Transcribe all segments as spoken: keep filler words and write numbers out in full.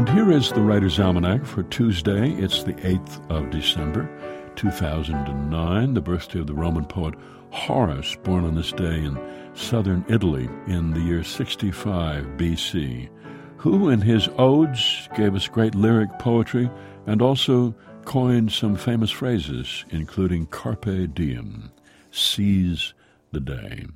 And here is the Writer's Almanac for Tuesday. It's the eighth of December, two thousand nine, the birthday of the Roman poet Horace, born on this day in southern Italy in the year sixty-five B C, who in his odes gave us great lyric poetry and also coined some famous phrases, including carpe diem, seize the day.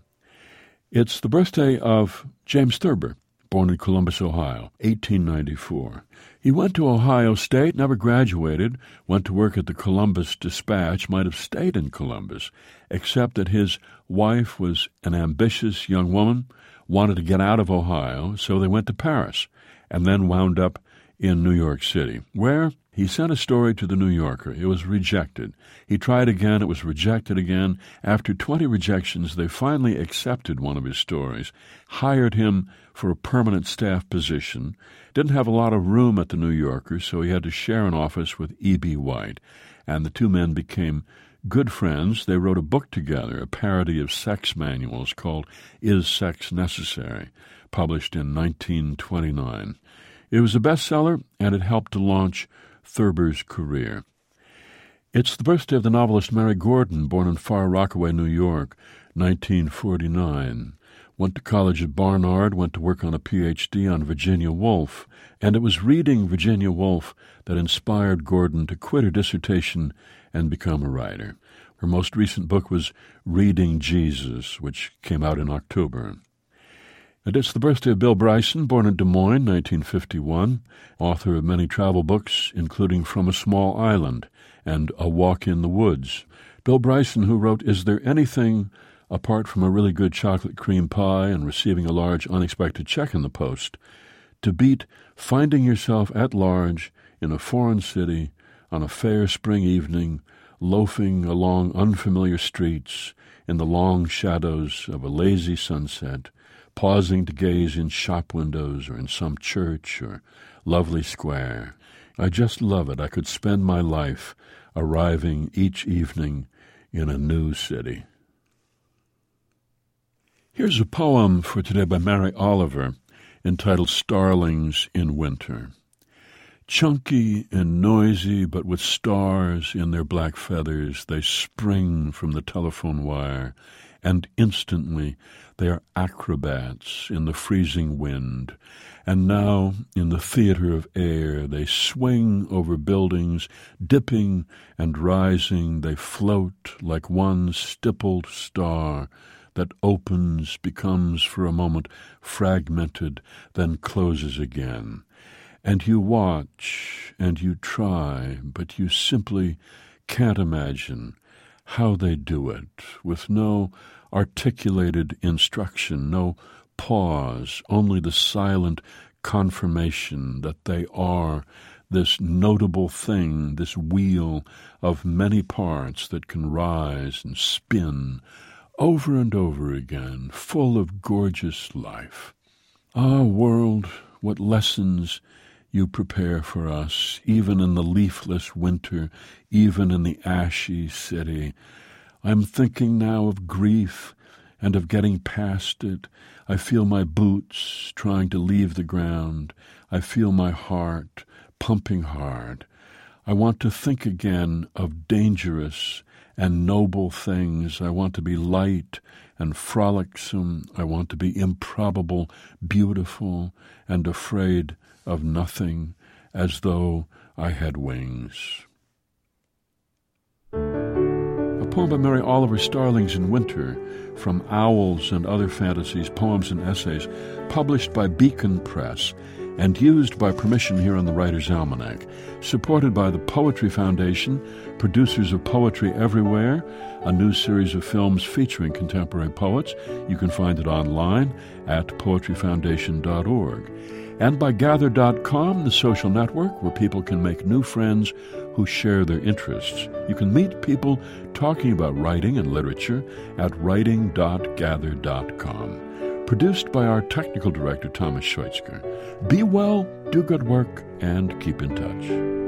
It's the birthday of James Thurber, born in Columbus, Ohio, eighteen ninety-four. He went to Ohio State, never graduated, went to work at the Columbus Dispatch, might have stayed in Columbus, except that his wife was an ambitious young woman, wanted to get out of Ohio, so they went to Paris, and then wound up in New York City, where he sent a story to the New Yorker. It was rejected. He tried again. It was rejected again. After twenty rejections, they finally accepted one of his stories, hired him for a permanent staff position, didn't have a lot of room at the New Yorker, so he had to share an office with E B. White, and the two men became good friends. They wrote a book together, a parody of sex manuals called Is Sex Necessary, published in nineteen twenty-nine. It was a bestseller, and it helped to launch Thurber's career. It's the birthday of the novelist Mary Gordon, born in Far Rockaway, New York, nineteen forty-nine. Went to college at Barnard, went to work on a P H D on Virginia Woolf, and it was reading Virginia Woolf that inspired Gordon to quit her dissertation and become a writer. Her most recent book was Reading Jesus, which came out in October. And it's the birthday of Bill Bryson, born in Des Moines, nineteen fifty-one, author of many travel books, including From a Small Island and A Walk in the Woods. Bill Bryson, who wrote Is There Anything Apart from a Really Good Chocolate Cream Pie and Receiving a Large Unexpected Check in the Post, to beat finding yourself at large in a foreign city on a fair spring evening, loafing along unfamiliar streets in the long shadows of a lazy sunset, pausing to gaze in shop windows or in some church or lovely square. I just love it. I could spend my life arriving each evening in a new city. Here's a poem for today by Mary Oliver entitled Starlings in Winter. Chunky and noisy, but with stars in their black feathers, they spring from the telephone wire, and instantly they are acrobats in the freezing wind. And now, in the theater of air, they swing over buildings, dipping and rising, they float like one stippled star that opens, becomes for a moment fragmented, then closes again. And you watch, and you try, but you simply can't imagine how they do it, with no articulated instruction, no pause, only the silent confirmation that they are this notable thing, this wheel of many parts that can rise and spin over and over again, full of gorgeous life. Ah, world, what lessons you prepare for us, even in the leafless winter, even in the ashy city. I'm thinking now of grief and of getting past it. I feel my boots trying to leave the ground. I feel my heart pumping hard. I want to think again of dangerous and noble things. I want to be light and frolicsome. I want to be improbable, beautiful, and afraid of nothing, as though I had wings. A poem by Mary Oliver, Starlings in Winter, from Owls and Other Fantasies, Poems and Essays, published by Beacon Press and used by permission here on the Writer's Almanac, supported by the Poetry Foundation, producers of Poetry Everywhere, a new series of films featuring contemporary poets. You can find it online at poetry foundation dot org. And by Gather dot com, the social network where people can make new friends who share their interests. You can meet people talking about writing and literature at writing dot gather dot com. Produced by our technical director, Thomas Schweitzger. Be well, do good work, and keep in touch.